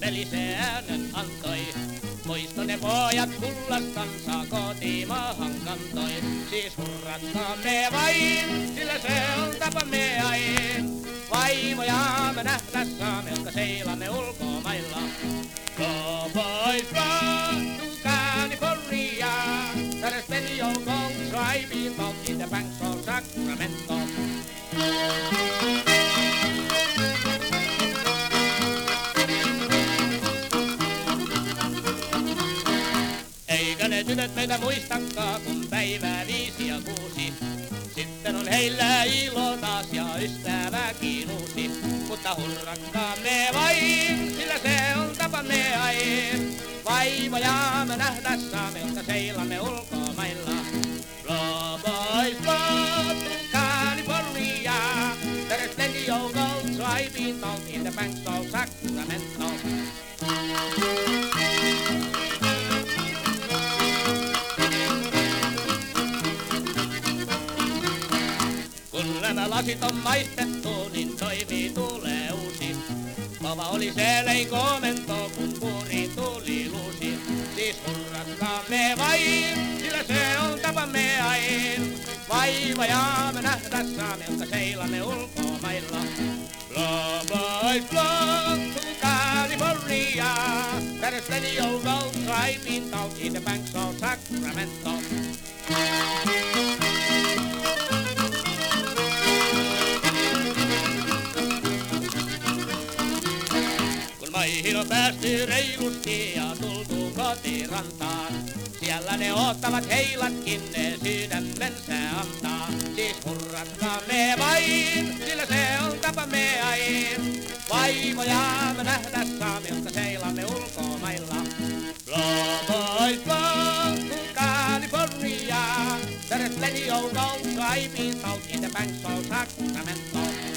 veli äänen antoi. Muisto ne pojat kullastansa kotimaahan kantoi. Siis hurratkaamme vain, sillä se on tapamme aina. Vaimojaamme nähdä saamme, jotka seilamme ulkomailla. Go boys go to California. Let us spend your gold driving out in the banks of Sacramento. Eikä ne tytöt meitä muistakaan, kun päivää 5 ja 6. Sitten on heillä ilo taas ja ystäväkin uusi. Mutta hurratkaamme vain, sillä se on tapamme aina. Vaimojaamme nähdä saamme, jotka seilamme ulkomailla. Blow boys blow to California. There is plenty of gold driving out in the banks of Sacramento. Kun nämä lasit on maistettu, niin toimii tulee uusi. Kova oli se leikomento, kun kuuri tuli luusi. Siis hurratkaamme vain, sillä se on tapamme aina. Vaivojaamme nähdä saamme, jotka seilamme ulkomailla. Blow boys blow to California. There is plenty of gold driving out in the banks of Sacramento. Maihin on päästy reilusti ja tultu kotirantaan. Siellä ne ottavat heilatkin, ne sydämensä antaa. Siis hurratkaamme vain, sillä se on tapamme aina. Vaimojaamme nähdä saamme, jotka seilamme ulkomailla. Blow boys blow to California. There is plenty of gold driving out in the banks of Sacramento.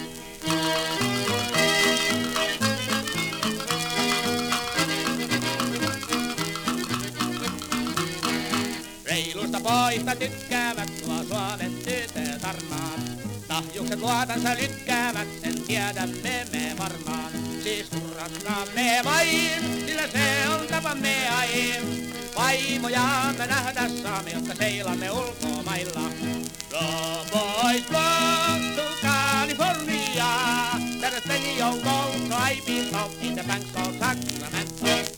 Reilusta poista tykkäävät nuo Suomen tytöt armaan. Tahjukset luotansa lykkäävät, sen tiedämme me varmaan. Siis hurratkaamme vain, sillä se on tapamme aina. Vaimojaamme nähdä saamme, jotka seilamme ulkomailla. Blow boys blow to California. There is plenty of gold driving out in the banks of Sacramento.